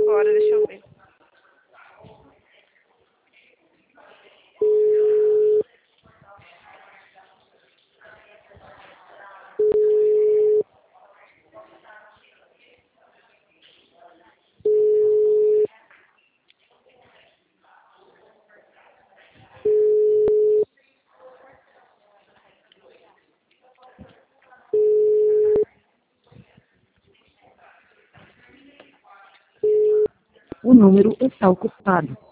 agora, deixa eu ver. O número está ocupado.